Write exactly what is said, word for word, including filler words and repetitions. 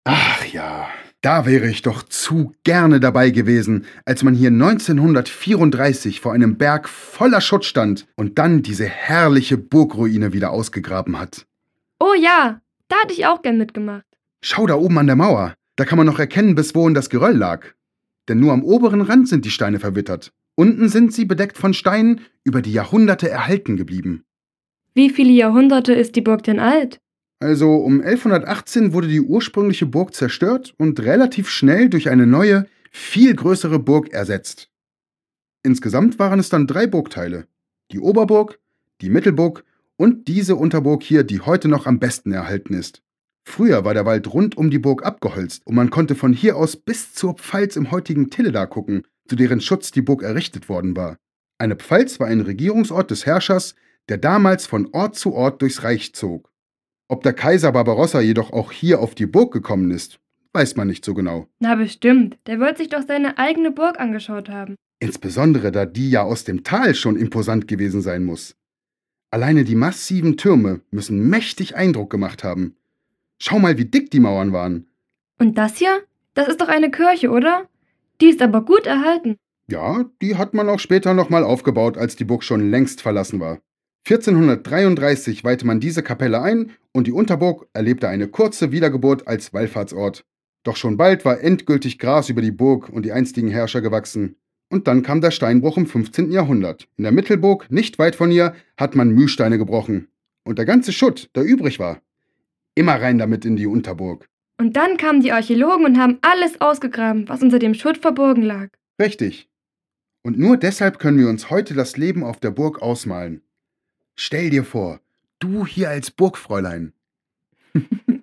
Ach ja, da wäre ich doch zu gerne dabei gewesen, als man hier neunzehnhundertvierunddreißig vor einem Berg voller Schutt stand und dann diese herrliche Burgruine wieder ausgegraben hat. Oh ja, da hätte ich auch gern mitgemacht. Schau da oben an der Mauer, da kann man noch erkennen, bis wohin das Geröll lag. Denn nur am oberen Rand sind die Steine verwittert. Unten sind sie bedeckt von Steinen, über die Jahrhunderte erhalten geblieben. Wie viele Jahrhunderte ist die Burg denn alt? Also um elfhundertachtzehn wurde die ursprüngliche Burg zerstört und relativ schnell durch eine neue, viel größere Burg ersetzt. Insgesamt waren es dann drei Burgteile. Die Oberburg, die Mittelburg und diese Unterburg hier, die heute noch am besten erhalten ist. Früher war der Wald rund um die Burg abgeholzt und man konnte von hier aus bis zur Pfalz im heutigen Tilleda gucken, zu deren Schutz die Burg errichtet worden war. Eine Pfalz war ein Regierungsort des Herrschers, der damals von Ort zu Ort durchs Reich zog. Ob der Kaiser Barbarossa jedoch auch hier auf die Burg gekommen ist, weiß man nicht so genau. Na bestimmt, der wird sich doch seine eigene Burg angeschaut haben. Insbesondere da die ja aus dem Tal schon imposant gewesen sein muss. Alleine die massiven Türme müssen mächtig Eindruck gemacht haben. Schau mal, wie dick die Mauern waren. Und das hier? Das ist doch eine Kirche, oder? Die ist aber gut erhalten. Ja, die hat man auch später nochmal aufgebaut, als die Burg schon längst verlassen war. vierzehnhundertdreiunddreißig weihte man diese Kapelle ein und die Unterburg erlebte eine kurze Wiedergeburt als Wallfahrtsort. Doch schon bald war endgültig Gras über die Burg und die einstigen Herrscher gewachsen. Und dann kam der Steinbruch im fünfzehnten Jahrhundert. In der Mittelburg, nicht weit von hier, hat man Mühlsteine gebrochen. Und der ganze Schutt, der übrig war, immer rein damit in die Unterburg. Und dann kamen die Archäologen und haben alles ausgegraben, was unter dem Schutt verborgen lag. Richtig. Und nur deshalb können wir uns heute das Leben auf der Burg ausmalen. Stell dir vor, du hier als Burgfräulein.